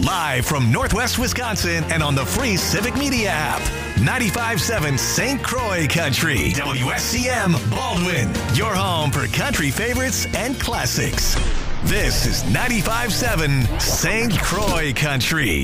Live from Northwest Wisconsin and on the free Civic Media app. 95.7 St. Croix Country. WSCM Baldwin. Your home for country favorites and classics. This is 95.7 St. Croix Country.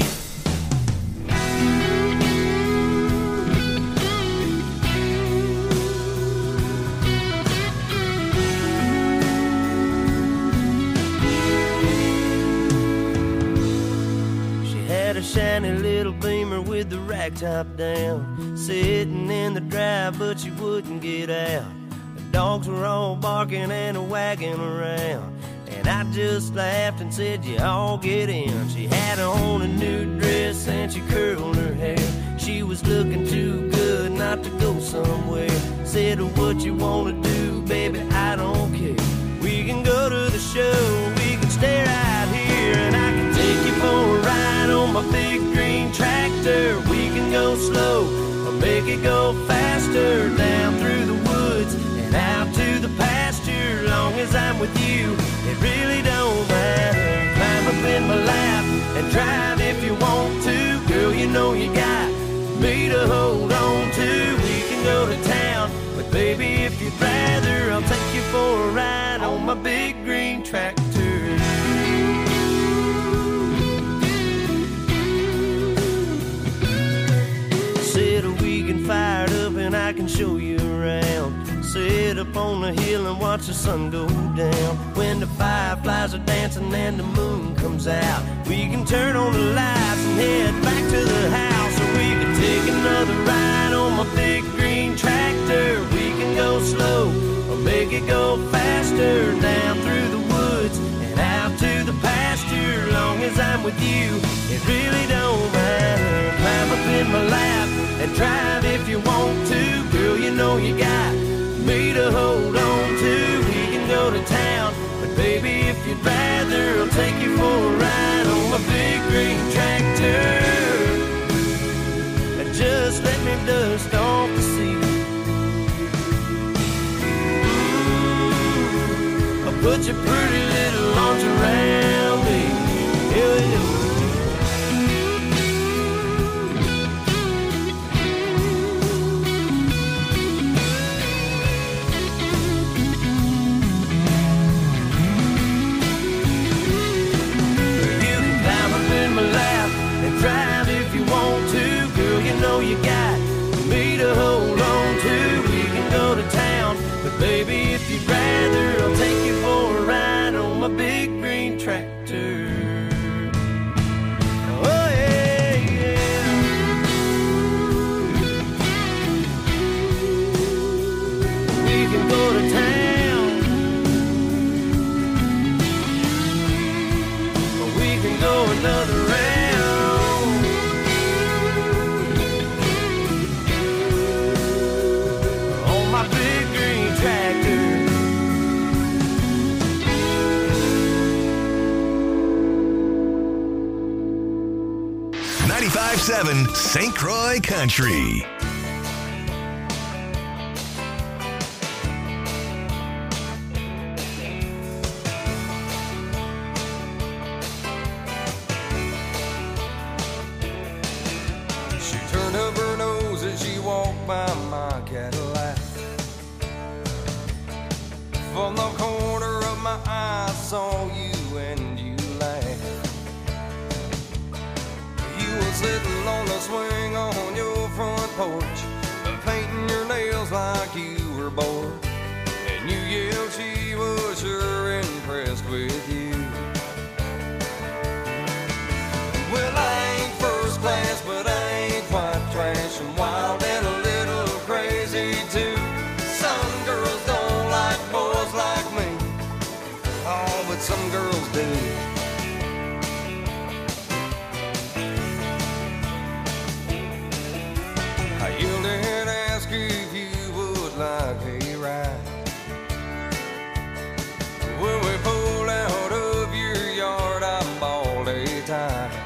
Shiny little Beamer with the rag top down, sitting in the drive but she wouldn't get out. The dogs were all barking and wagging around, and I just laughed and said, you all get in. She had on a new dress and she curled her hair. She was looking too good not to go somewhere. Said, what you wanna do, baby, I don't care. We can go to the show, we can stay right here, and I can take you for a ride on my big green tractor. We can go slow or make it go faster, down through the woods and out to the pasture. Long as I'm with you, it really don't matter. Climb up in my lap and drive if you want to. Girl, you know you got me to hold on to. We can go to town, but baby, if you'd rather, I'll take you for a ride on my big green tractor. Said a weekend fired up and I can show you around. Sit up on the hill and watch the sun go down. When the fireflies are dancing and the moon comes out, we can turn on the lights and head back to the house. Or we can take another ride on my big green tractor. We can go slow or make it go faster, down through the woods and out to the pasture. Long as I'm with you, it really don't matter. Climb up in my lap and drive if you want to. Girl, you know you got me to hold on to. We can go to town, but baby, if you'd rather, I'll take you for a ride on my big green tractor. Just let me dust off the seat. I'll put your pretty little arms around me. Yeah. Drive if you want to, girl, you know you got me to hold on to. We can go to town, but baby, if you'd rather, I'll take you for a ride on my big green tractor. Oh yeah, yeah. We can go to town, or we can go another round. St. Croix Country. She turned up her nose as she walked by my Cadillac. From the corner of my eye, I saw you and you laughed. You were sitting on the swing on your front porch, painting your nails like you were bored. And you yelled she was sure impressed with you. Well, I ain't first class, but I ain't quite trash, and wild and a little crazy too. Some girls don't like boys like me, oh, but some girls do. I yelled and asked if you would like a ride. When we pulled out of your yard, I bawled a tie.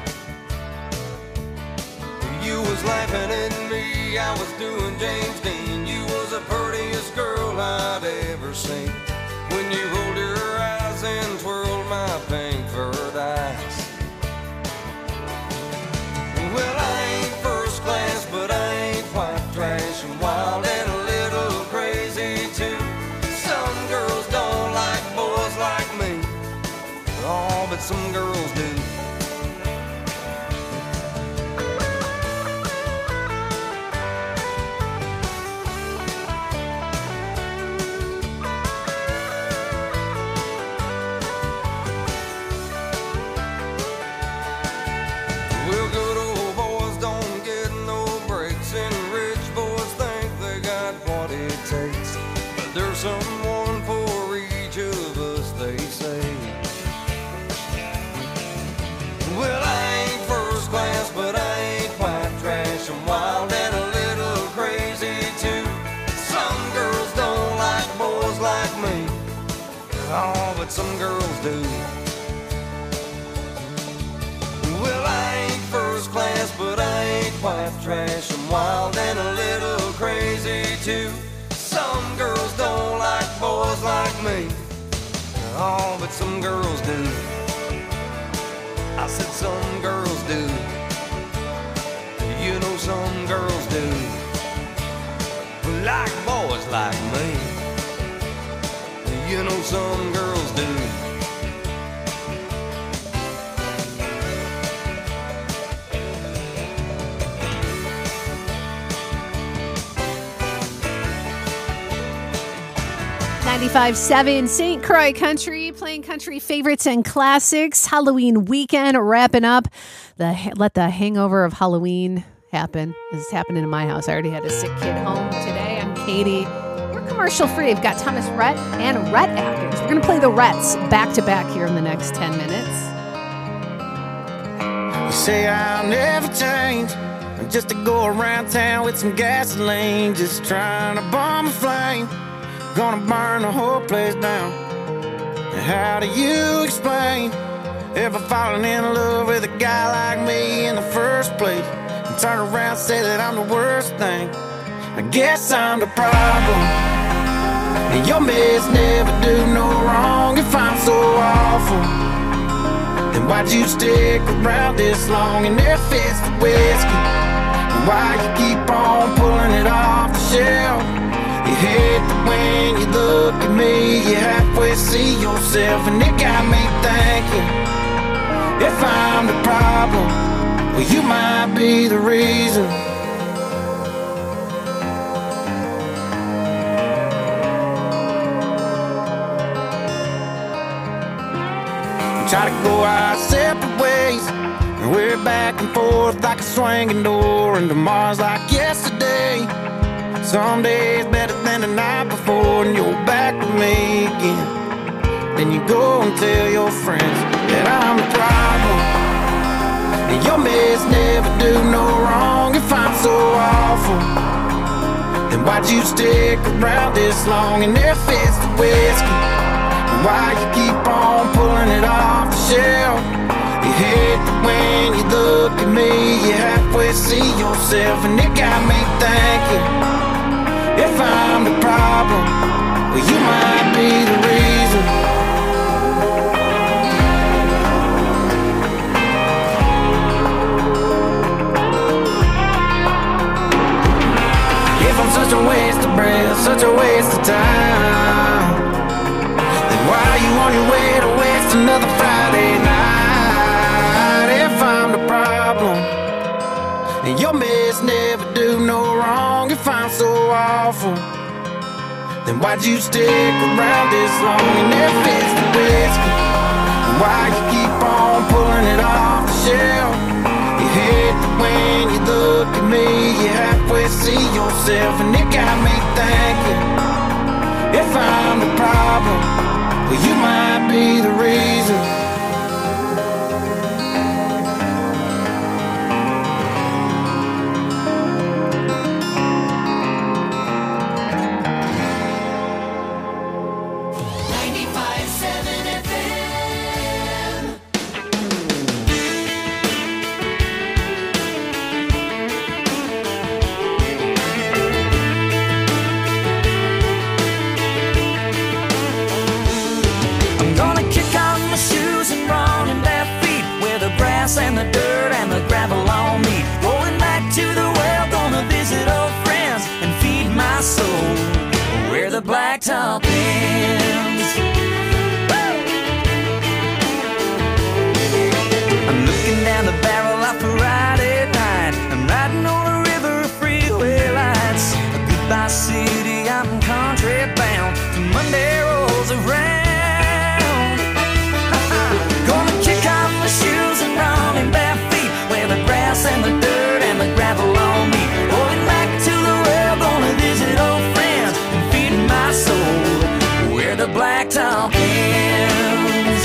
You was laughing at me, I was doing James Dean. You was the prettiest girl I'd ever seen. When you rolled your eyes and twirled my pink furred eyes. some girls do. Well, good old boys don't get no breaks, and rich boys think they got what it takes. But there's someone for each of us, they say. Well, I ain't first class, but I ain't white trash. I'm wild and a little crazy too. Some girls don't like boys like me. Oh, but some girls do. Well, I ain't first class, but I ain't white trash. I'm wild and a little crazy too. Some girls don't like boys like me. Oh, but some girls do. I said some girls do. You know some girls do. Like boys like me. You know some girls do. 95.7 St. Croix Country, playing country favorites and classics. Halloween weekend wrapping up. Let the hangover of Halloween happen. This is happening in my house. I already had a sick kid home today. I'm Katie. We're commercial free. I've got Thomas Rhett and Rhett Atkins. We're going to play the Rhetts back to back here in the next 10 minutes. You say I'll never change, just to go around town with some gasoline, just trying to bomb a flame. Gonna burn the whole place down. And how do you explain ever falling in love with a guy like me in the first place, and turn around and say that I'm the worst thing? I guess I'm the problem, and your mess never do no wrong. If I'm so awful, then why'd you stick around this long and there fits the whiskey? And why you keep on pulling it off the shelf? You hate that when you look at me, you halfway see yourself, and it got me thinking, if I'm the problem, well, you might be the reason. We try to go our separate ways, and we're back and forth like a swinging door, and tomorrow's like yesterday. Some days better than the night before, and you're back with me again. Then you go and tell your friends that I'm the problem, and your mess never do no wrong. If I'm so awful, then why'd you stick around this long and there fits the whiskey? And why you keep on pulling it off the shelf? You hate that when you look at me, you halfway see yourself, and it got me thinking, if I'm the problem, well, you might be the reason. If I'm such a waste of breath, such a waste of time, then why are you on your way to waste another Friday night? If I'm the problem, and your mess never do no wrong. If I'm so awful, then why'd you stick around this long and there fits the whiskey? And why you keep on pulling it off the shelf? You hate that when you look at me, you halfway see yourself, and it got me thinking, if I'm the problem, well, you might be the reason. And the dirt and the gravel on me, rolling back to the well, gonna visit old friends and feed my soul where the blacktop ends. blacktop ends.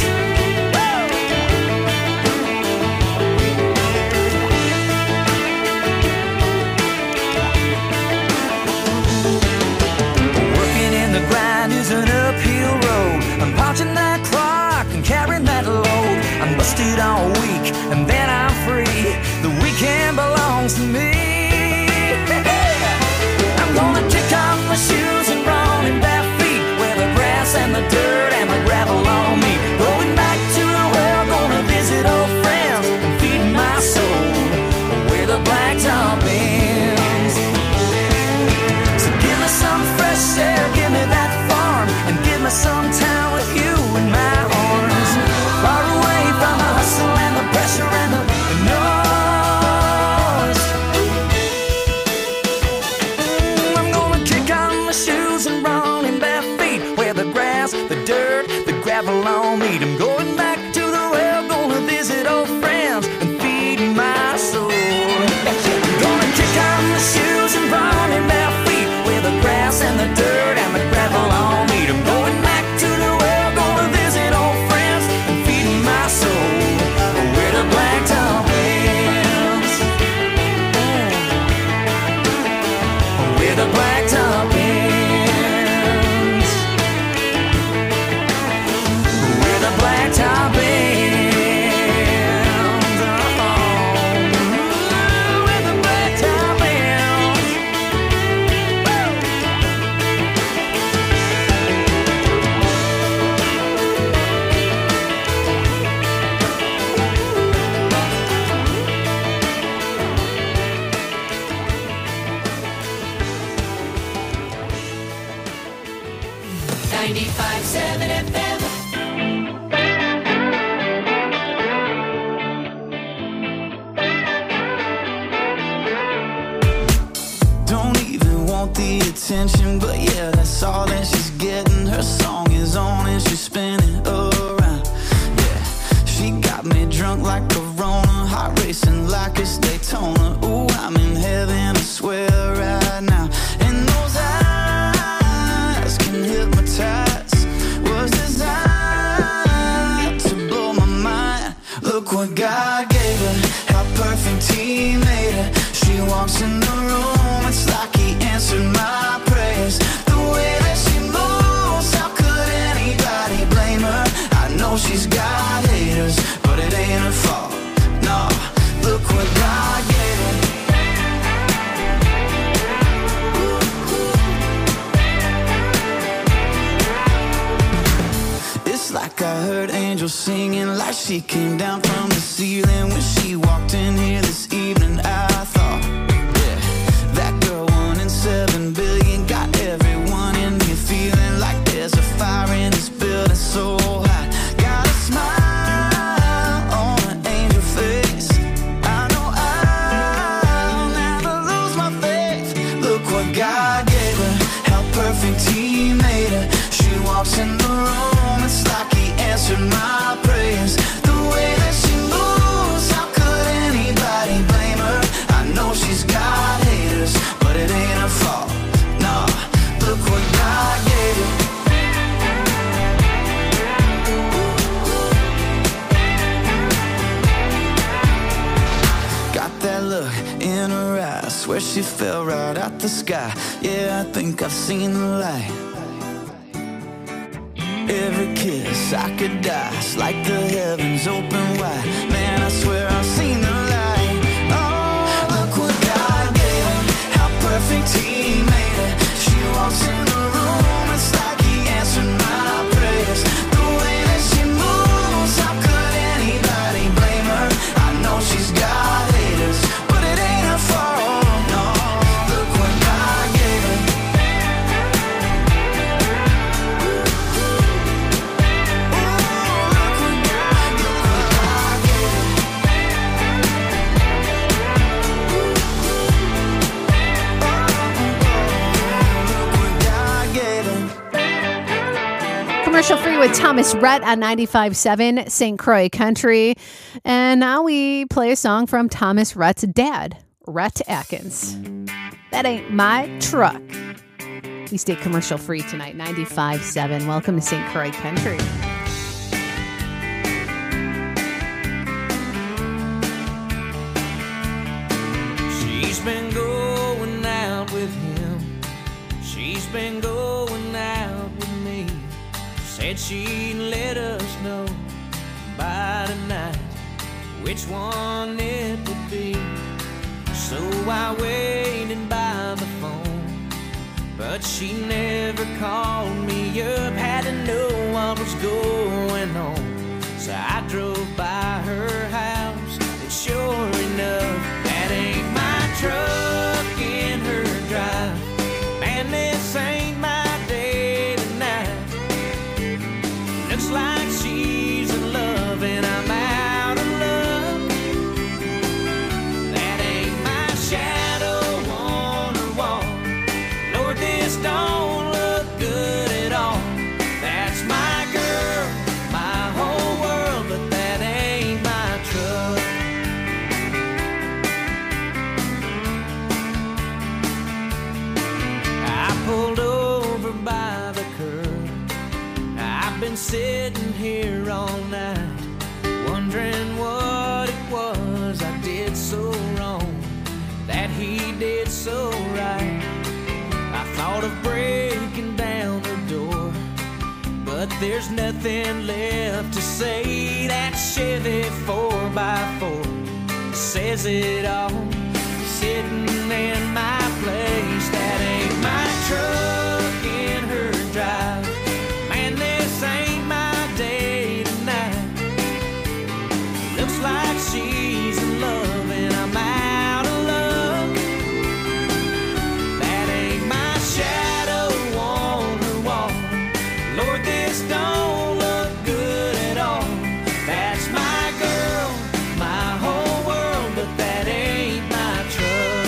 Working in the grind is an uphill road. I'm punching that clock and carrying that load. I'm busted all week and then I'm free. The weekend belongs to me. I'm gonna kick off my shoes and run in bare feet where the grass and the dirt and the gravel on me. Going back to the well, gonna visit old friends and feed my soul where the blacktop ends. So give me some fresh air, give me that farm, and give me some time with you in my arms. Far away from the hustle and the pressure and the noise. I'm gonna kick on my shoes and run in bare feet where the grass, the dirt, the gravel all meet. I'm going back to the well, gonna visit old friends and feed my soul. I'm gonna kick on my shoes and run in bare feet where the grass and the dirt and the gravel all meet. I'm going back to the well, gonna visit old friends and feed my soul where the blacktop ends. Where the blacktop ends. Where the blacktop ends. Oh, where the blacktop ends. Don't even want the attention, but yeah, that's all that she's getting. Her song is on and she's spinning around. Yeah, she got me drunk like Corona, heart racing like it's Daytona. Ooh, I'm in heaven, I swear right now. And those eyes can hypnotize, was designed to blow my mind. Look what God gave her, how perfect He made her. She walks in the room, it's like He answered my prayers. The way that she moves, how could anybody blame her? I know she's got haters, but it ain't her fault. No, look what God gave her. It's like I heard angels singing, like she came down from the ceiling when she walked in here this evening. I thought, yeah, that girl 1 in 7 billion got everyone in here feeling like there's a fire in this building so hot. Got a smile on an angel face. I know I'll never lose my faith. Look what God gave her, how perfect He made her. She walks in the room, it's like He answered my prayers. The way that she moves, how could anybody blame her? I know she's got haters, but it ain't her fault. No, look what God gave her. Got that look in her eyes, swear she fell right out the sky. Yeah, I think I've seen the light. Every kiss I could die, it's like the heavens open wide. Man, I swear I've seen the light. Oh, look what God gave her, how perfect He made her. She walks in the room, it's like He answered my prayers. The way that she moves, how could anybody blame her? I know she's got haters, but it ain't her fault. No, look what God gave her. Commercial free with Thomas Rhett on 95.7 St. Croix Country. And now we play a song from Thomas Rhett's dad, Rhett Atkins. That ain't my truck. We stay commercial free tonight. 95.7. Welcome to St. Croix Country. She's been going out with him. She's been going out with me. Said she'd let us know by tonight which one it would be. So I waited by the phone, but she never called me up. Had to know what was going on, so I drove by her house, and sure enough, that ain't my truck in her drive. Man, this ain't my day tonight. Looks like she's in love and I'm out of luck. That ain't my shadow on her wall. Lord, this don't look good at all. That's my girl, my whole world, but that ain't my truck. I pulled over by the curb. I've been sitting here all night, wondering what it was I did so wrong, that he did so right. I thought of breaking down the door, but there's nothing left to say. That Chevy 4x4 says it all, sitting in my place. That ain't my truck in her drive. Man, this ain't my day tonight. Looks like she's in love and I'm out of luck. That ain't my shadow on her wall. Lord, this don't look good at all. That's my girl, my whole world, but that ain't my truck.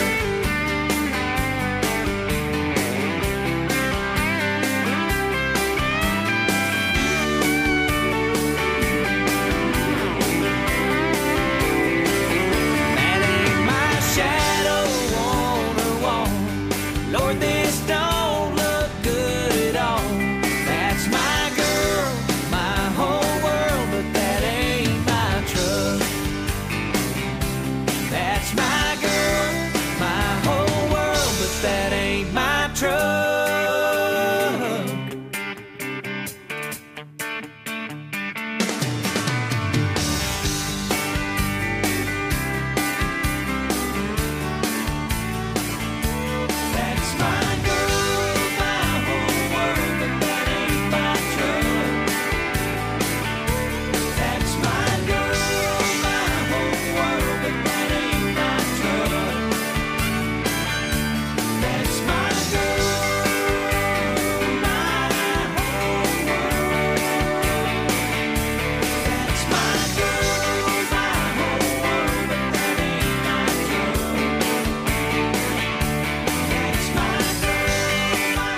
That ain't my shadow on her wall. Lord, this don't look good at all. That's my girl, my whole world, but that ain't my truck. That's my girl, my whole world, but that ain't my truck. That's my girl, my whole world, but that ain't my truck. That's my girl, my whole world, but that ain't my truck. That's my girl, my whole world. That's my girl, my whole world, but that ain't my truck. That's my girl, my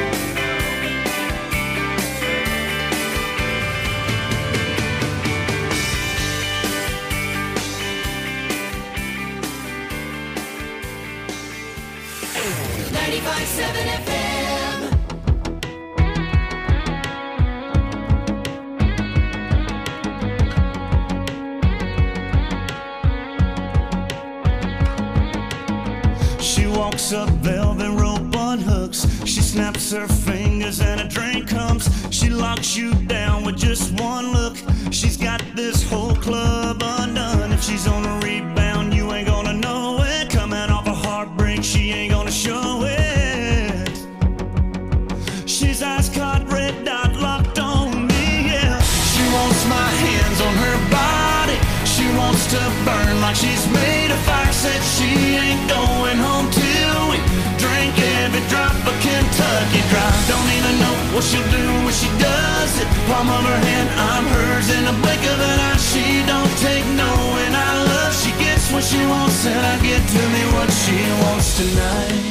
She walks up velvet rope on hooks. She snaps her fingers and a drink comes. She locks you down with just one look. She's got this whole club undone. If she's on a rebound, you ain't gonna know it. Coming off a heartbreak, she ain't gonna show it. She's ice caught, red dot locked on me, yeah. She wants my hands on her body. She wants to burn like she's made of fire. Said she ain't going home till we drink every drop of Kentucky Dry. Don't even know what she'll do when she does it. Palm of her hand, I'm hers in a blink of an eye. She don't take no and I love. She gets what she wants and I get to me what she wants tonight.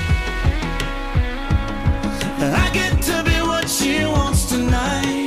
I get to be what she wants tonight.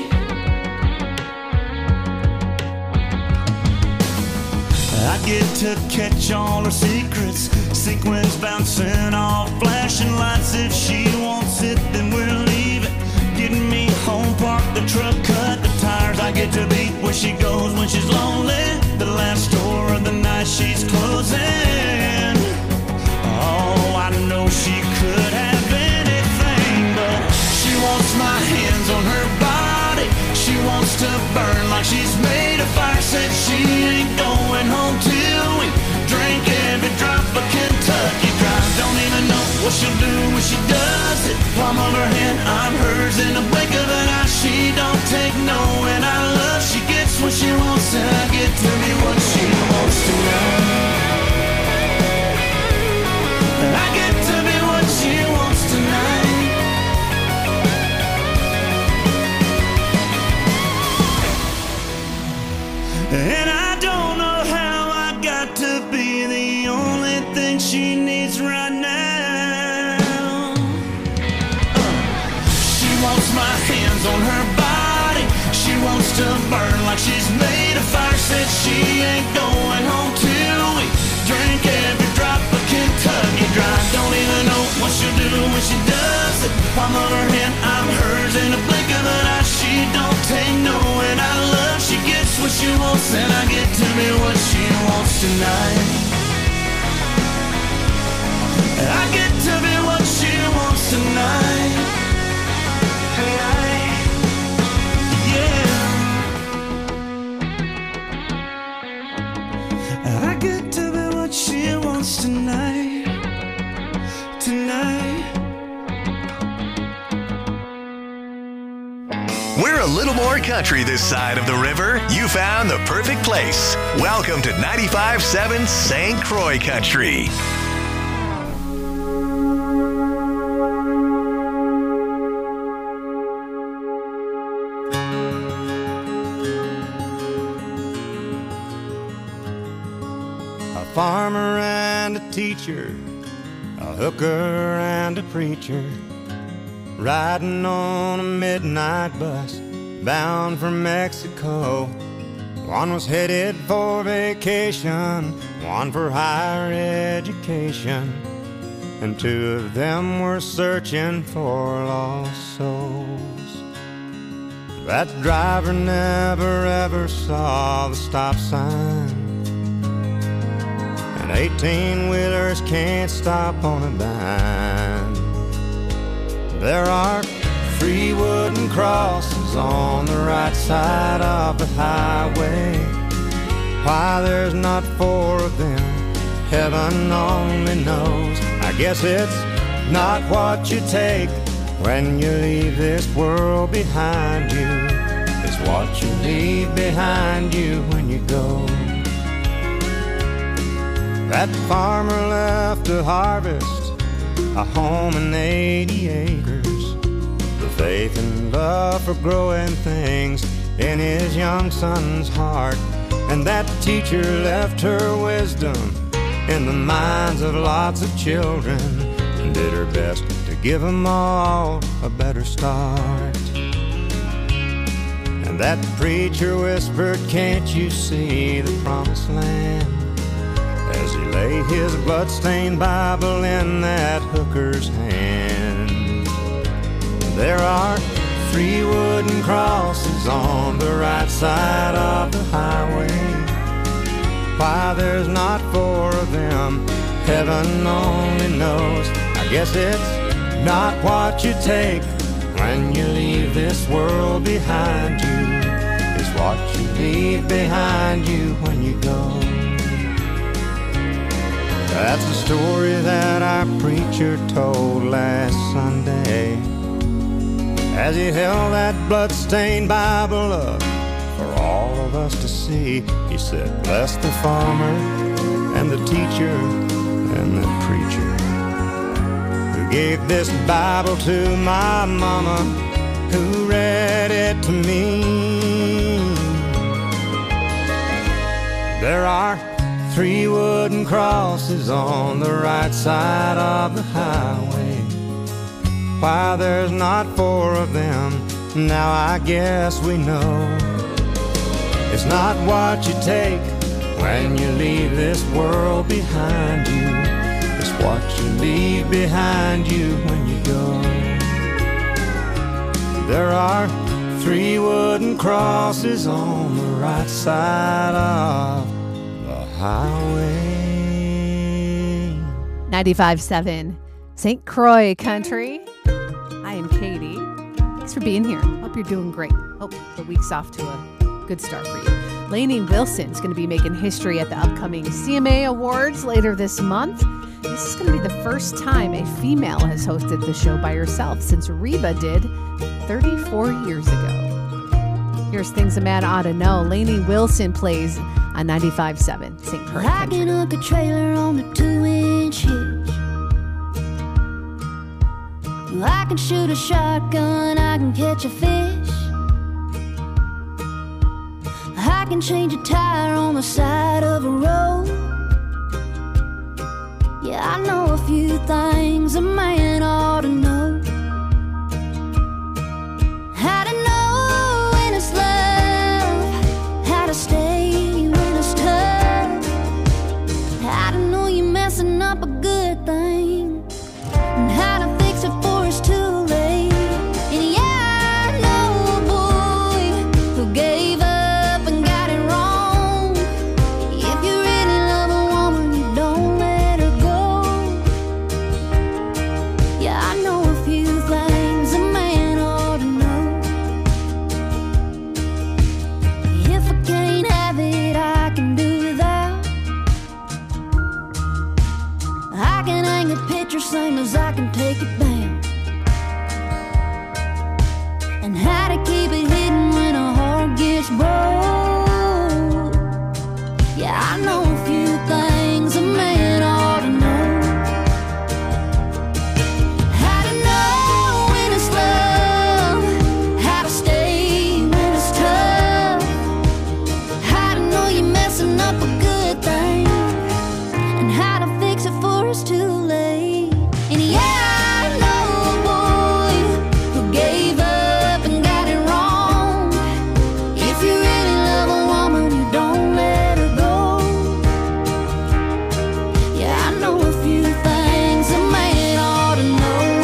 I get to catch all her secrets, sequins bouncing off flashing lights. If she wants it, then we'll leave it. Getting me home, park the truck, cut the tires. I get to be where she goes when she's lonely. The last store of the night she's closing. Oh, I know she could have anything, but she wants my hands on her body. She wants to burn like she's made of fire. Said she ain't going home till we drink every drop of Kentucky Dry. Don't even know what she'll do when she does it. Palm of her hand, I'm hers in the blink of an eye. She don't take no, and I love she gets what she wants, and I get to be what she wants tonight. I get to be what she wants tonight. And I don't know how I got to be the only thing she needs right now. She wants my hands on her body. She wants to burn like she's made of fire. Said she ain't going home till we drink every drop of Kentucky Dry. Don't even know what she'll do when she does it. Palm of her hand, I'm hers in the blink of an eye. She don't take no, and I love she gets what she wants, and I get to be what she wants tonight. I get to be what she wants tonight. Yeah. I get to be what she wants tonight. Tonight. We're a little more country this side of the river. You found the perfect place. Welcome to 95.7 St. Croix Country. A farmer and a teacher, a hooker and a preacher, riding on a midnight bus bound for Mexico. One was headed for vacation, one for higher education, and two of them were searching for lost souls. That driver never ever saw the stop sign, and 18-wheelers can't stop on a dime. There are 3 wooden crosses on the right side of the highway. Why there's not 4 of them, heaven only knows. I guess it's not what you take when you leave this world behind you. It's what you leave behind you when you go. That farmer left to harvest a home and 80 acres, the faith and love for growing things in his young son's heart. And that teacher left her wisdom in the minds of lots of children, and did her best to give them all a better start. And that preacher whispered, "Can't you see the promised land?" as he lay his blood-stained Bible in that hooker's hand. There are 3 wooden crosses on the right side of the highway. Why there's not 4 of them, heaven only knows. I guess it's not what you take when you leave this world behind you. It's what you leave behind you when you go. That's the story that our preacher told last Sunday as he held that blood-stained Bible up for all of us to see. He said, "Bless the farmer and the teacher and the preacher who gave this Bible to my mama, who read it to me." There are 3 wooden crosses on the right side of the highway. Why there's not 4 of them, now I guess we know. It's not what you take when you leave this world behind you. what you leave behind you when you go. There are 3 wooden crosses on the right side of the highway. 95.7 St. Croix Country. I am Katie. Thanks for being here. Hope you're doing great. Hope the week's off to a good start for you. Lainey Wilson's going to be making history at the upcoming CMA Awards later this month. This is going to be the first time a female has hosted the show by herself since Reba did 34 years ago. Here's things a man ought to know. Lainey Wilson plays on 95.7 St. Croix Country. Rocking up a trailer on a 2-inch hitch. I can shoot a shotgun, I can catch a fish. I can change a tire on the side of a road. Yeah, I know a few things a man ought to know. How to know when it's love, how to stay when it's tough, how to know you're messing up a good thing, and how to fix it before it's too late. And yeah, I know a boy who gave up and got it wrong. If you really love a woman, you don't let her go. Yeah, I know a few things a man ought to know. If I can't have it, I can do without. I can hang a picture same as I can take it down. And how to keep it hidden when a heart gets broke. Yeah, I know a few things a man ought to know. How to know when it's love, how to stay when it's tough, how to know you're messing up a good thing, and how to fix it before it's too late. And yeah, I know a boy who gave up and got it wrong. If you really love a woman, you don't let her go. Yeah, I know a few things a man ought to know.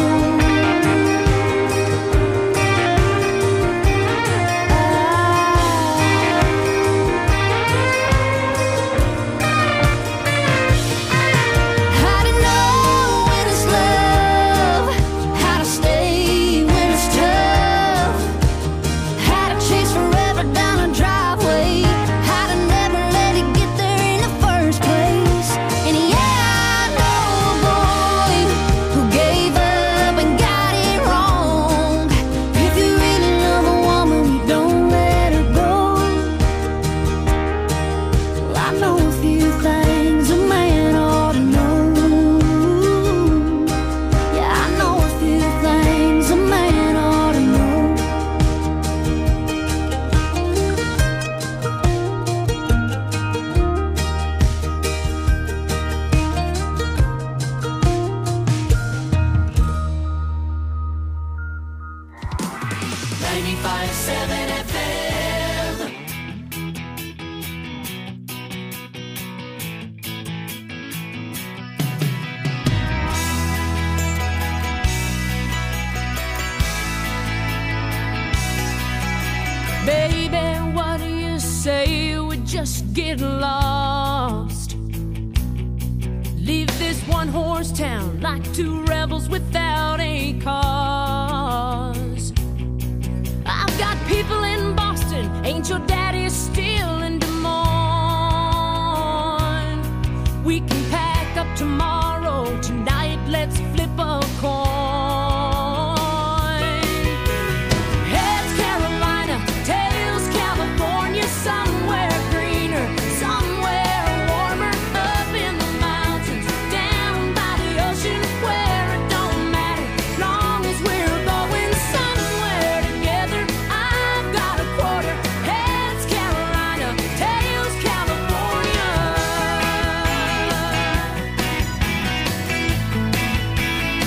How to know when it's love, how to stay when it's tough, how to chase forever down a driveway, how to never let it get there in the first place. And yeah, I know a boy who gave up and got it wrong. If you really love a woman, you don't let her go. Well, I know a few things a man ought to know. Yeah, I know a few things a man ought to know. 95.7 FM. Baby, what do you say we just get lost? Leave this one-horse town like 2 rebels without a cause. I've got people in Boston, ain't your daddy still in Des Moines? We can pack up tomorrow, tonight let's flip a coin. Heads Carolina, tails California, somewhere greener, somewhere warmer, up in the mountains, down by the ocean, where it don't matter, long as we're going somewhere together. I've got a quarter. Heads Carolina, tails California.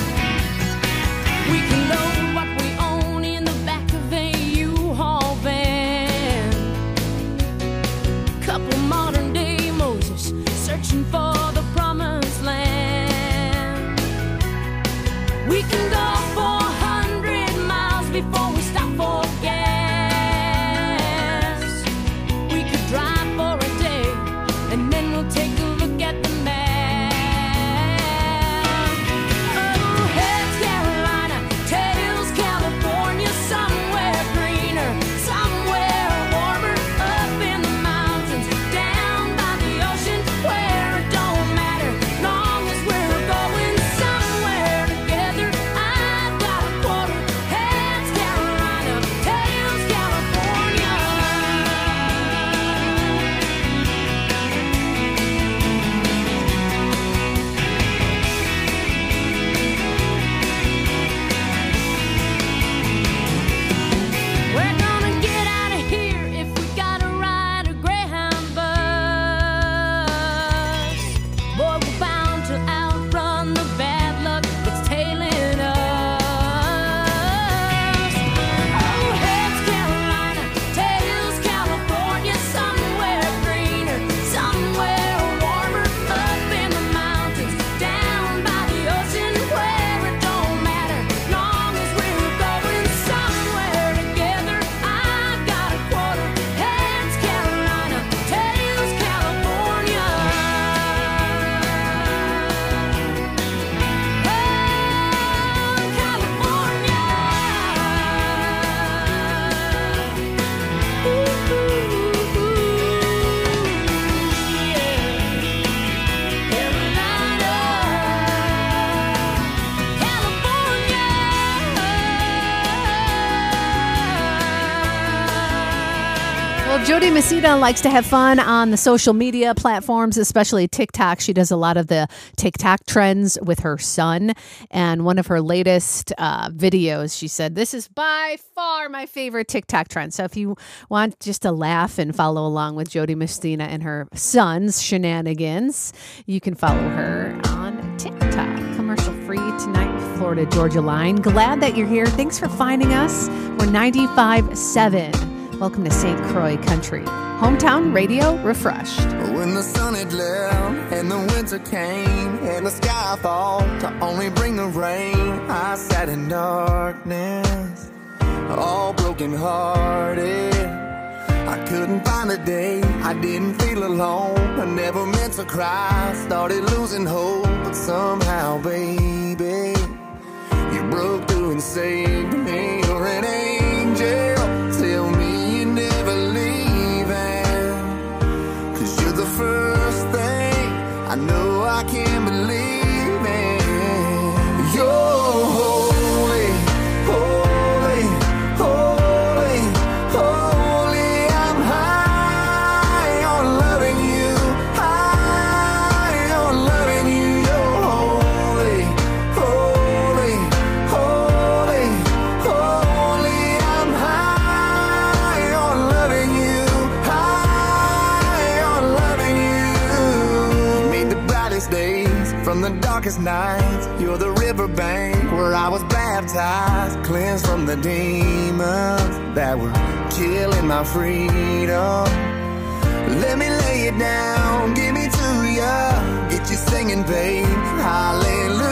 Jody Mesita likes to have fun on the social media platforms, especially TikTok. She does a lot of the TikTok trends with her son. And one of her latest videos, she said, this is by far my favorite TikTok trend. So if you want just to laugh and follow along with Jody Mesita and her son's shenanigans, you can follow her on TikTok. Commercial free tonight with Florida Georgia Line. Glad that you're here. Thanks for finding us. We're 95.7. Welcome to St. Croix Country. Hometown radio refreshed. When the sun had left and the winter came and the sky fall to only bring the rain, I sat in darkness, all broken hearted. I couldn't find a day, I didn't feel alone. I never meant to cry, started losing hope. But somehow, baby, you broke through and saved me. You're an angel, tell me you're never leaving. 'Cause you're the first thing I know I can believe in. You're holy, holy, holy, holy. I'm high on loving you, high on loving you. You're holy, holy, holy, holy. I'm high on loving you, high on loving you. You made the brightest days from the darkest nights. You're the riverbank where I was baptized, cleansed from the demons that were killing my freedom. Let me lay it down, give me to ya, get you singing, babe. Hallelujah.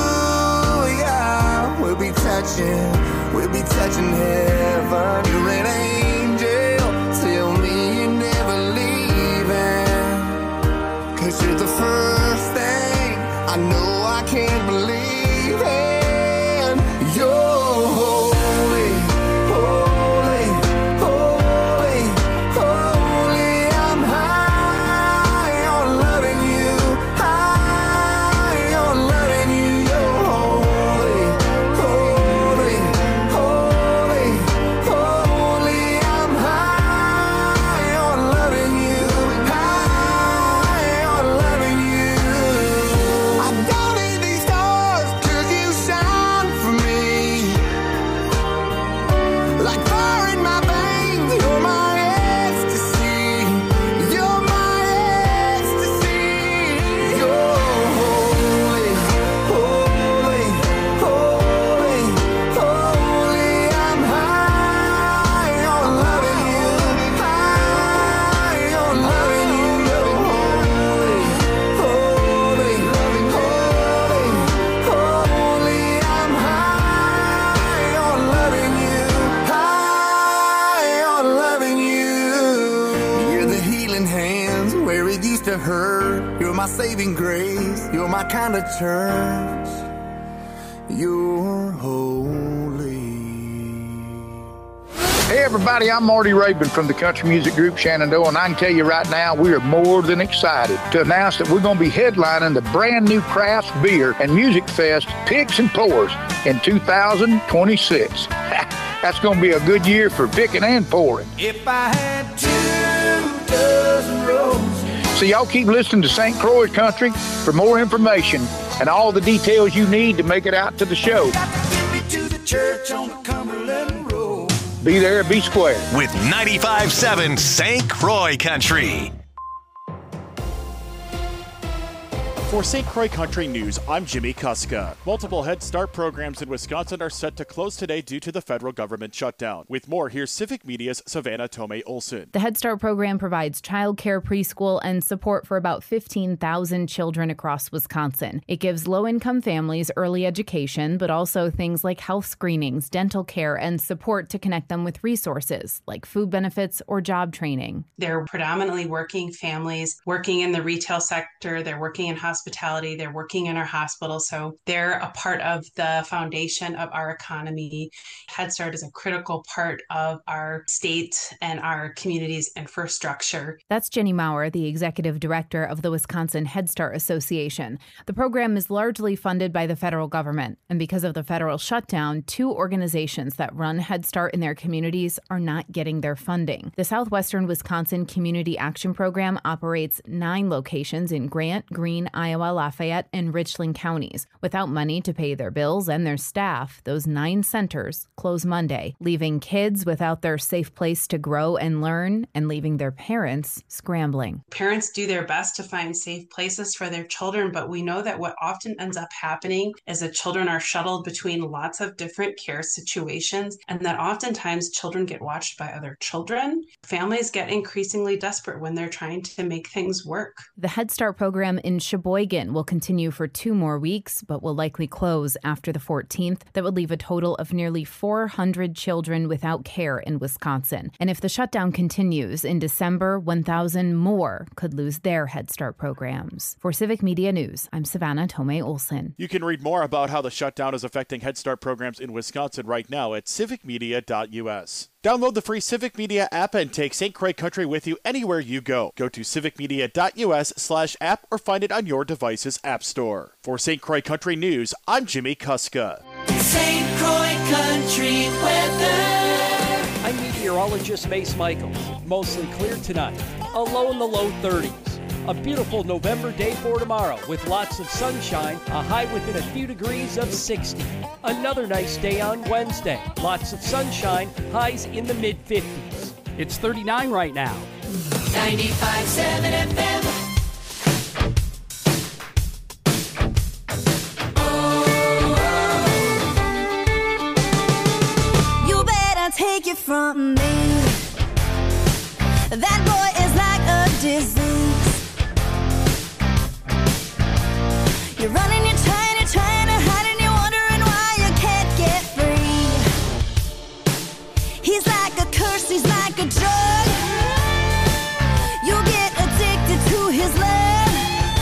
We'll be touching heaven. You're an angel, tell me you're never leaving. 'Cause you're the first thing I know I can't believe in. You're holy, holy, holy, holy. I'm high on loving you, high on loving you. You're holy, holy, holy, holy. I'm high on loving you, high on loving you. I don't need these stars 'cause you shine for me. Like fire in my veins, you're my ecstasy. You're my ecstasy. You're holy, holy, holy, holy. I'm high on loving you, high on loving you. You're holy, holy, holy, holy. I'm high on loving you, high on loving you. You're the healing hands where it used to hurt. You're my saving grace. You're my kind of church. You're holy. Hey everybody, I'm Marty Rabin from the country music group Shenandoah, and I can tell you right now, we are more than excited to announce that we're going to be headlining the brand new Craft Beer and Music Fest Picks and Pours in 2026. That's going to be a good year for picking and pouring. If I had 2 dozen roses. So y'all keep listening to St. Croix Country for more information and all the details you need to make it out to the show. Got to get me to the church on the Cumberland Road. Be there, be square. With 95.7 St. Croix Country. For St. Croix Country News, I'm Jimmy Kuska. Multiple Head Start programs in Wisconsin are set to close today due to the federal government shutdown. With more, here's Civic Media's Savannah Tomei Olson. The Head Start program provides childcare, preschool, and support for about 15,000 children across Wisconsin. It gives low-income families early education, but also things like health screenings, dental care, and support to connect them with resources like food benefits or job training. They're predominantly working families, working in the retail sector, they're working in hospitality hospitality. They're working in our hospital, so they're a part of the foundation of our economy. Head Start is a critical part of our state and our community's infrastructure. That's Jenny Maurer, the executive director of the Wisconsin Head Start Association. The program is largely funded by the federal government, and because of the federal shutdown, 2 organizations that run Head Start in their communities are not getting their funding. The Southwestern Wisconsin Community Action Program operates 9 locations in Grant, Greene, Iowa, Lafayette, and Richland counties. Without money to pay their bills and their staff, those 9 centers close Monday, leaving kids without their safe place to grow and learn, and leaving their parents scrambling. Parents do their best to find safe places for their children, but we know that what often ends up happening is that children are shuttled between lots of different care situations, and that oftentimes children get watched by other children. Families get increasingly desperate when they're trying to make things work. The Head Start program in Sheboygan will continue for 2 more weeks, but will likely close after the 14th. That would leave a total of nearly 400 children without care in Wisconsin. And if the shutdown continues in December, 1,000 more could lose their Head Start programs. For Civic Media News, I'm Savannah Tomei Olson. You can read more about how the shutdown is affecting Head Start programs in Wisconsin right now at civicmedia.us. Download the free Civic Media app and take St. Croix Country with you anywhere you go. Go to civicmedia.us/app or find it on your device's app store. For St. Croix Country News, I'm Jimmy Kuska. St. Croix Country weather. I'm meteorologist Mace Michaels. Mostly clear tonight. A low in the low 30s. A beautiful November day for tomorrow with lots of sunshine, a high within a few degrees of 60. Another nice day on Wednesday. Lots of sunshine, highs in the mid-50s. It's 39 right now. 95.7 FM. You better take it from me. That boy is like a disease. You're running, you're trying to hide, and you're wondering why you can't get free. He's like a curse, he's like a drug. You'll get addicted to his love.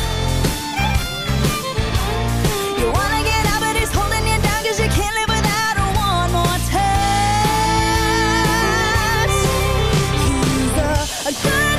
You wanna get out, but he's holding you down, 'cause you can't live without one more touch. He's a girl.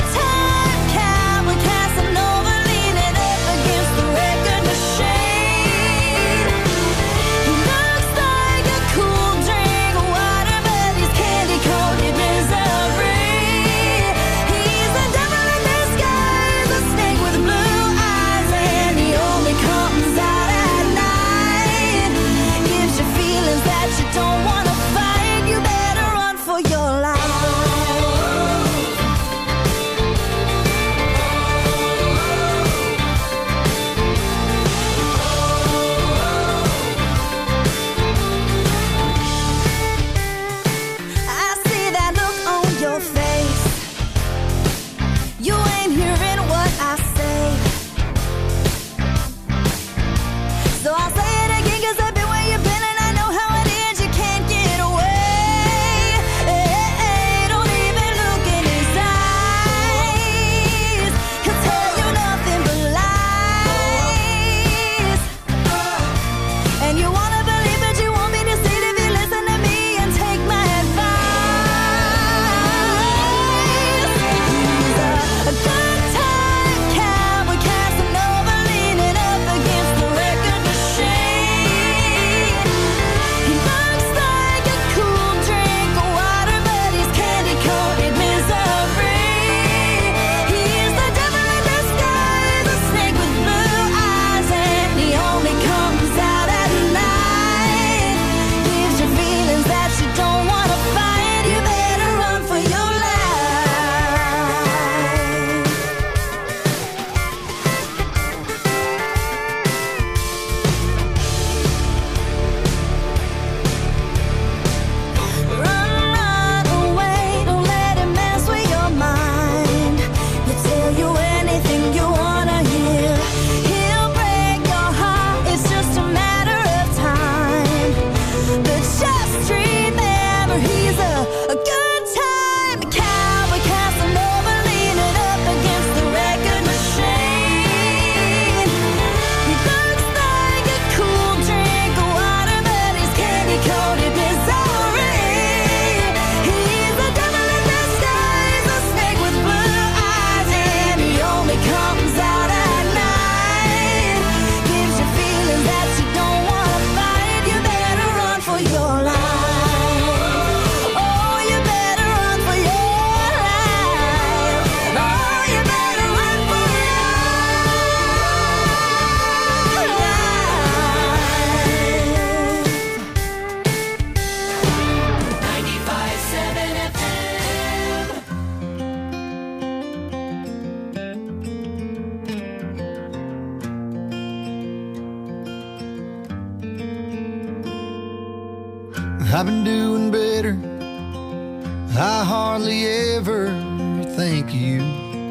I've been doing better. I hardly ever think of you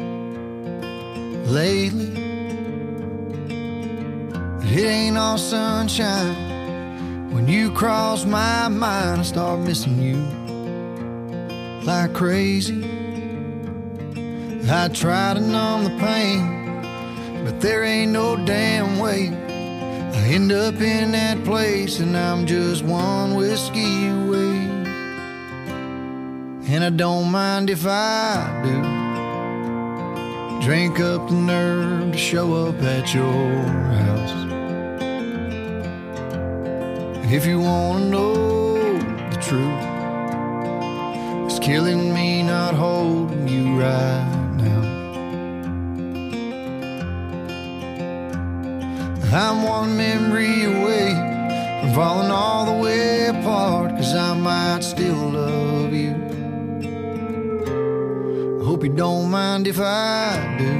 lately. It ain't all sunshine. When you cross my mind, I start missing you like crazy. I try to numb the pain, but there ain't no damn way. I end up in that place and I'm just one whiskey away. And I don't mind if I do drink up the nerve to show up at your house. If you wanna know the truth, it's killing me not holding you right now. I'm one memory away from falling all the way apart, 'cause I might still love you. I hope you don't mind if I do.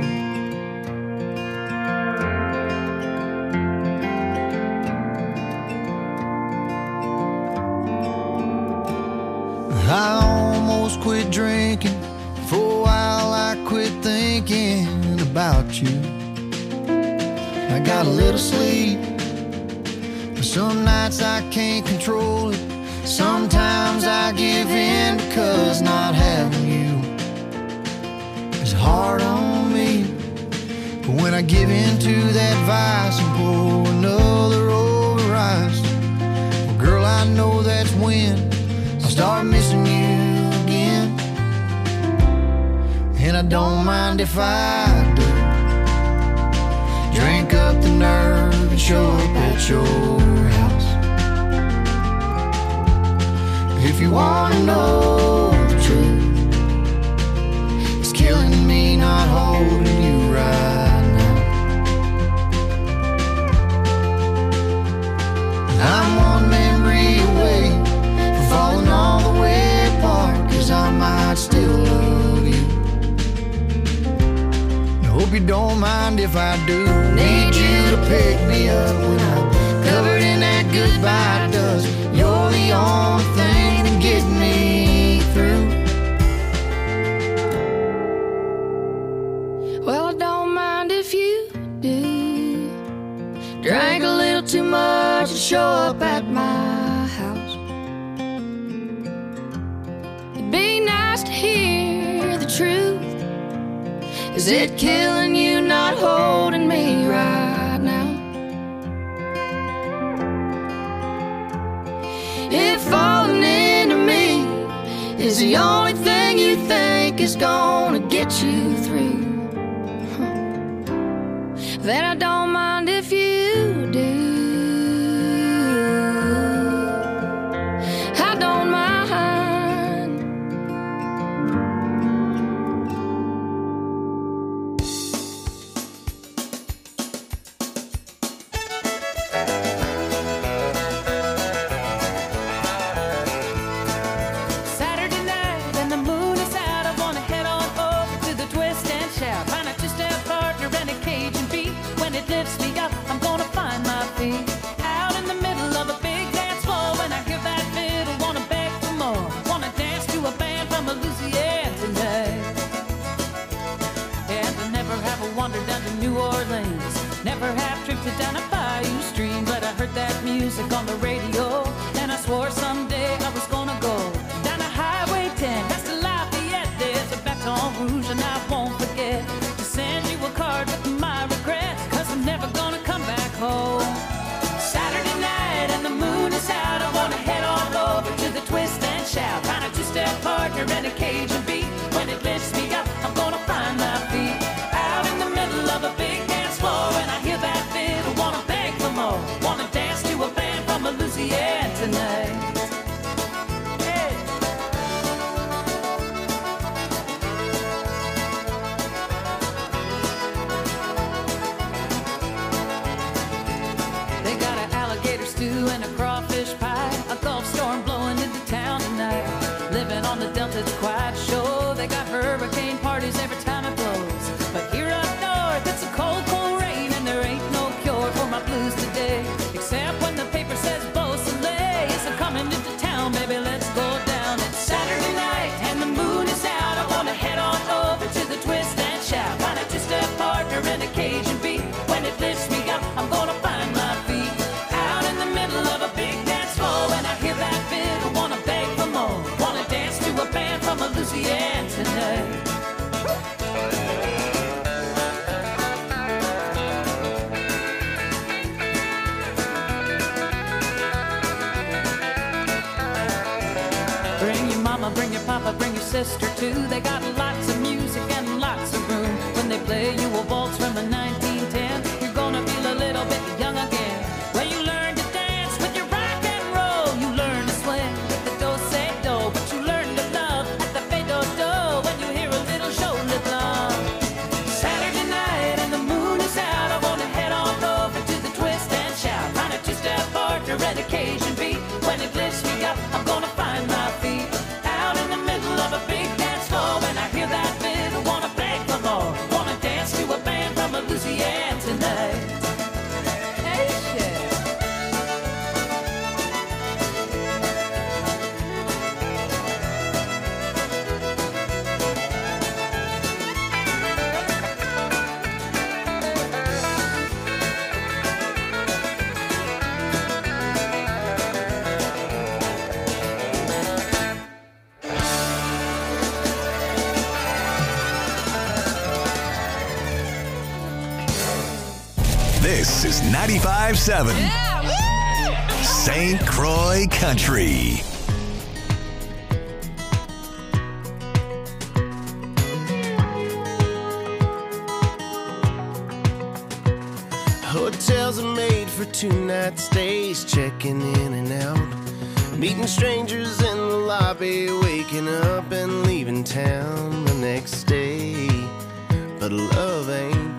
I almost quit drinking. For a while I quit thinking about you. I got a little sleep, but some nights I can't control it. Sometimes I give in because not having you is hard on me. But when I give in to that vice and pour another over ice, well, girl, I know that's when I'll start missing you again. And I don't mind if I do drink up the nerve and show up at your house. If you wanna know the truth, it's killing me not holding you right now. I'm one memory away from falling all the way apart, 'cause I might still love you. I hope you don't mind if I do. Need you to pick me up when I'm covered in that goodbye dust. You're the only thing that gets me through. Well, I don't mind if you do. Drank a little too much to show up at my house. It'd be nice to hear the truth. Is it killing you not holding me right now? If falling into me is the only thing you think is gonna get you through, then I don't mind if you do. I don't mind. Saturday night and the moon is out. I wanna head on over to the Twist and Shout. Find a two-step partner and a Cajun beat. When it lifts me up, I'm gonna find my feet. Out in the middle of a big dance floor. When I hear that fiddle, wanna beg for more. Wanna dance to a band from Louisiana tonight. And I never have wandered down to New Orleans. Never have drifted down a bayou stream. But I heard that music on the radio, and I swore someday I was gonna go down to Highway 10, past the Lafayette. There's a Baton Rouge, and I won't forget to send you a card with my regrets, 'cause I'm never gonna come back home. Saturday night and the moon is out. I wanna head on over to the Twist and Shout. Find a two-step partner and a Cajun beat. When it lifts me up, I'm gonna find my feet. Out in the middle of a big dance floor, and I hear that fiddle, wanna beg for more. Wanna dance to a band from Louisiana tonight. Hey. They got an alligator stew and a crawfish pie. A Gulf storm blowing into town tonight. Living on the Delta, it's quite short. brother, bring your sister too. They got lots of music and lots of room. When they play you a waltz from a 1910, you're gonna feel a little bit young again. Well, you learn to dance with your rock and roll. You learn to swing with the do-say-do. But you learn to love at the fade-do-do when you hear a little shoulder thump. Saturday night and the moon is out. I wanna head on over to the twist and shout. Find a two-step partner and occasion beat. When it lifts me up, I'm gonna find my feet. Out in the middle of a big dance floor. When I hear that fiddle, wanna beg for more. Wanna dance to a band from Louisiana tonight. Hey, shit. This is 95.7 St. Croix Country. Hotels are made for two-night stays, checking in and out, meeting strangers in the lobby, waking up and leaving town the next day. But love ain't.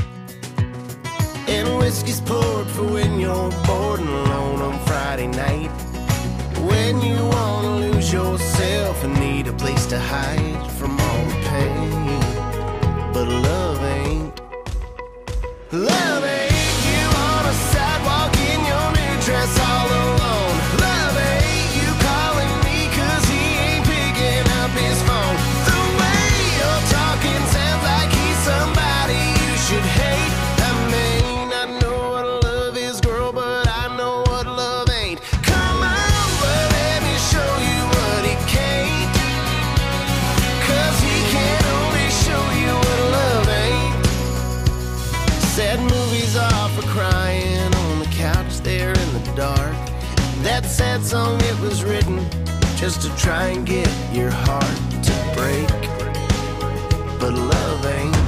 And whiskey's poured for when you're bored and alone on Friday night. When you wanna lose yourself and need a place to hide from all the pain. But love ain't. Love ain't. You on a sidewalk in your new dress all alone. Love ain't. You calling me 'cause he ain't picking up his phone. The way you're talking sounds like he's somebody you should hate. I mean, I know what love is, girl, but I know what love ain't. Come on, but let me show you what he can't. 'Cause he can only show you what love ain't. Sad movies are for crying on the couch there in the dark. That sad song, it was written just to try and get your heart to break. But love ain't.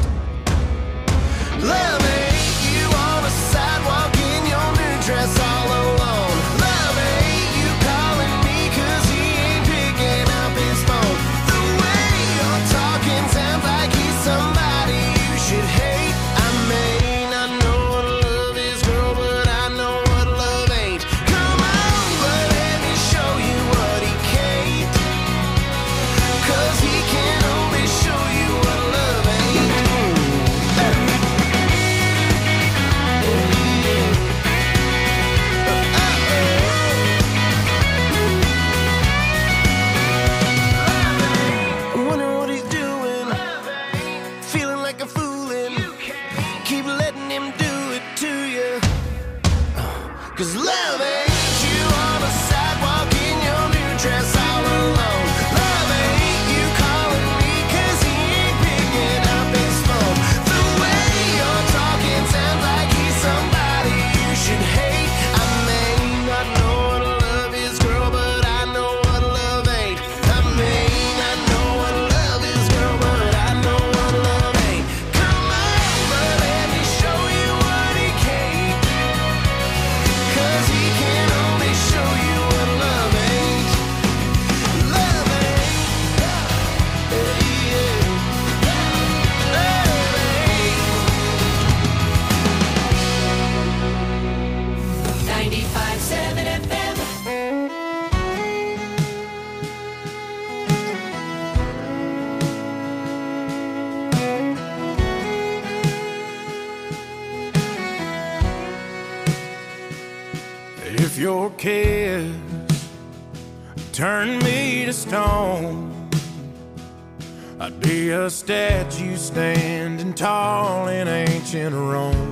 Love ain't. You on a sidewalk in your new dress all alone. Love ain't. You calling me 'cause he ain't picking up his phone. The way you're talking sounds like he's somebody you should hate. I mean, I know what love is, girl, but I know what love ain't. Come on, but let me show you what he can't. 'Cause he can only show you what love ain't. I wonder what he's doing, feeling like a foolin'. Keep letting him do it to you. 'Cause love ain't. You on a sidewalk in your new dress all alone. Love ain't. You calling me 'cause he ain't picking up his phone. The way you're talking sounds like he's somebody you should hate. I mean, I know what love is, girl, but I know what love ain't. I mean, I know what love is, girl, but I know what love ain't. Come on, but let me show you what he can't. 'Cause he can only show you what love ain't. Love ain't. Yeah. Love ain't. 95.7 FM. If your kiss turned me to stone, I'd be a statue standing tall in ancient Rome.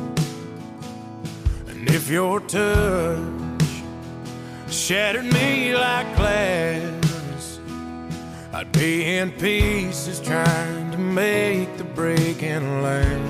And if your touch shattered me like glass, I'd be in pieces trying to make the breaking last.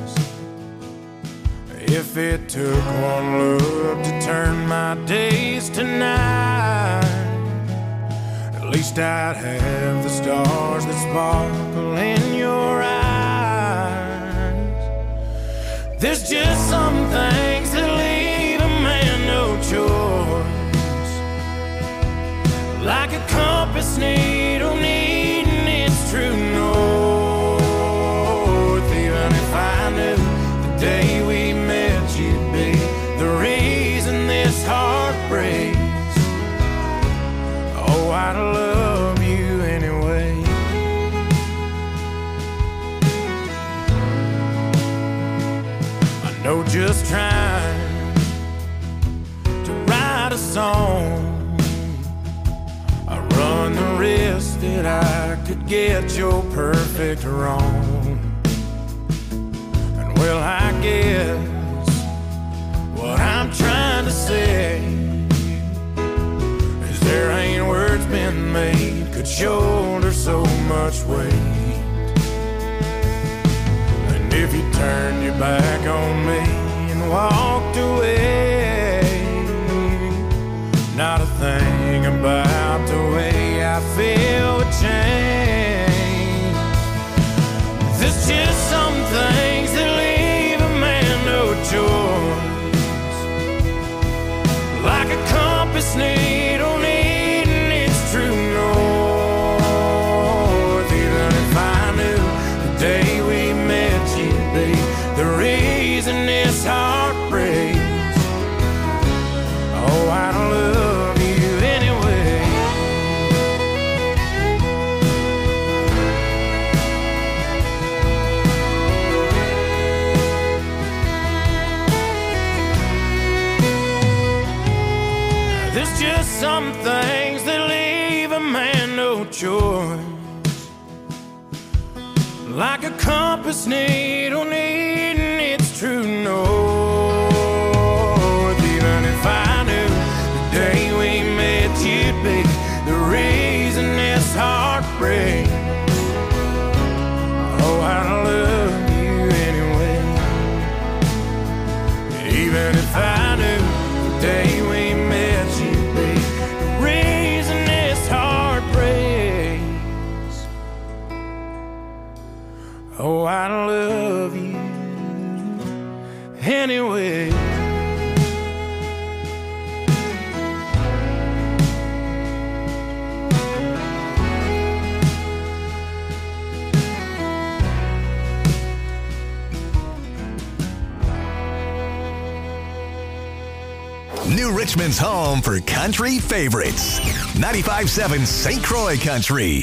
If it took one look to turn my days to night, least I'd have the stars that sparkle in your eyes. There's just some things that leave a man no choice, like a compass needle needing its true north. Even if I knew the day we met you'd be the reason this heart breaks, oh, I'd love you anyway. I know just trying to write a song, I run the risk that I could get your perfect wrong. And well, I guess what I'm trying to say is there ain't words been made could shoulder so much weight. And if you turned your back on me and walked away, not a thing about the way I feel would change. There's just some things that leave a man no choice, like a compass needle needing its true north. Even if I knew the day we met you'd be the reason this heart breaks, oh, I don't love you anyway. There's just some things that leave a man no choice, like a compass needle needing its true north. Even if I knew the day we met you'd be the reason this heart breaks, oh, I love you anyway. Even if I knew the day we met you'd be the reason this heart breaks, oh, I love you anyway. New Richmond's home for country favorites. 95.7 St. Croix Country.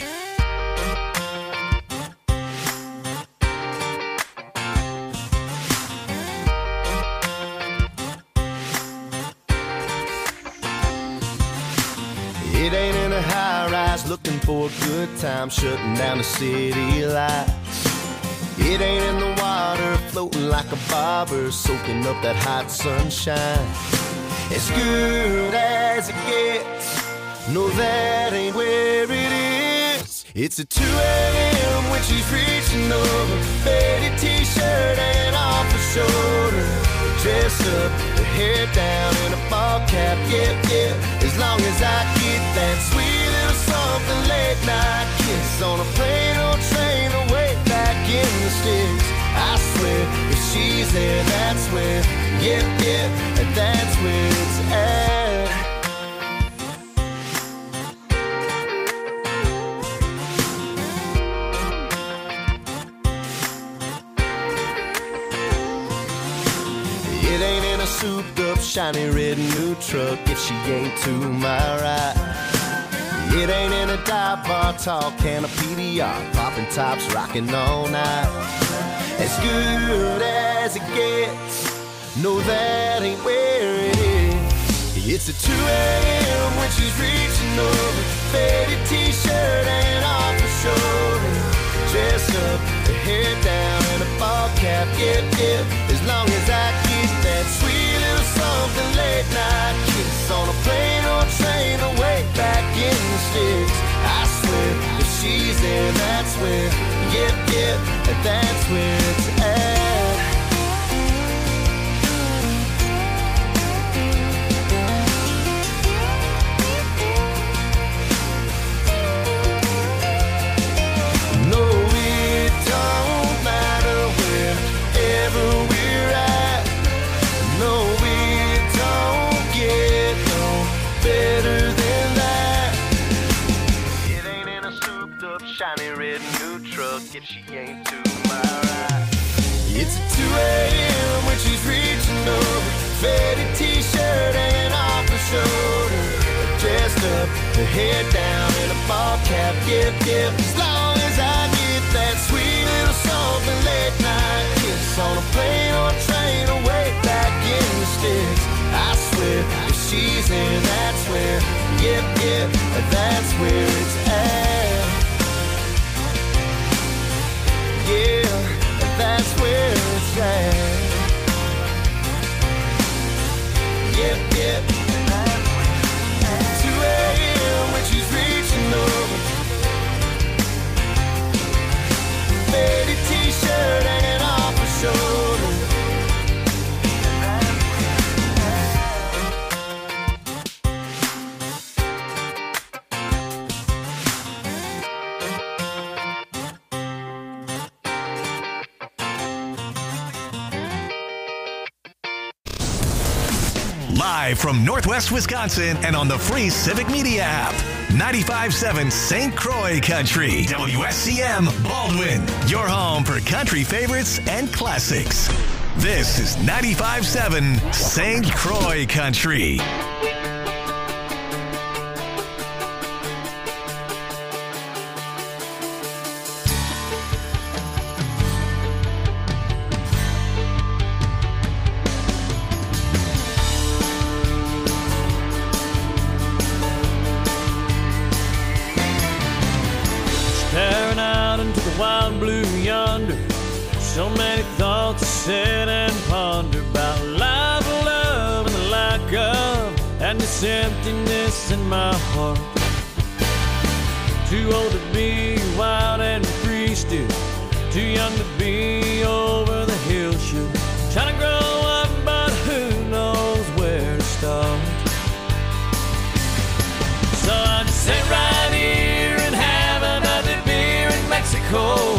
It ain't in a high rise looking for a good time, shutting down the city lights. It ain't in the water floating like a bobber, soaking up that hot sunshine. As good as it gets, no, that ain't where it is. It's at 2 a.m. when she's reaching over, faded t-shirt and off her shoulder, dress up, her hair down in a ball cap, yeah, yeah. As long as I get that sweet little something late night kiss on a plane or train away back in the sticks. I swear, if she's there, that's where, yeah, yeah, that's where it's at. It ain't in a souped up, shiny red new truck if she ain't to my right. It ain't in a dive bar, tall can of PDR, popping tops, rocking all night. As good as it gets, no, that ain't where it is. It's at 2 a.m. when she's reaching over, faded t-shirt and off her shoulder, dressed up, her hair down and a ball cap, yeah, yeah. As long as I get that sweet little something late night kiss on a plane or train away back in the sticks. I swear, if she's there, that's where, yeah, yeah, that's where it's at. shiny red new truck if she ain't to my right. It's 2 a.m. when she's reaching over, faded t-shirt hanging off her shoulder, dressed up, her head down in a ball cap, yep, as long as I get that sweet little something late night kiss on a plane or a train or way back in the sticks. I swear, if she's in, that's where, yep, that's where it's at. Yeah, that's where it's at. Yep, 2 a.m. when she's reaching over, faded t-shirt hanging off her shoulder. Live from Northwest Wisconsin and on the free Civic Media app. 95.7 St. Croix Country. WSCM Baldwin. Your home for country favorites and classics. This is 95.7 St. Croix Country. Staring out into the wild blue yonder, so many thoughts to sit and ponder about life, love, and the lack of, and this emptiness in my heart. Too old to be wild and free still, too young to be over the hill shoot. Trying to grow up, but who knows where to start. So I just sit right here and have another beer in Mexico.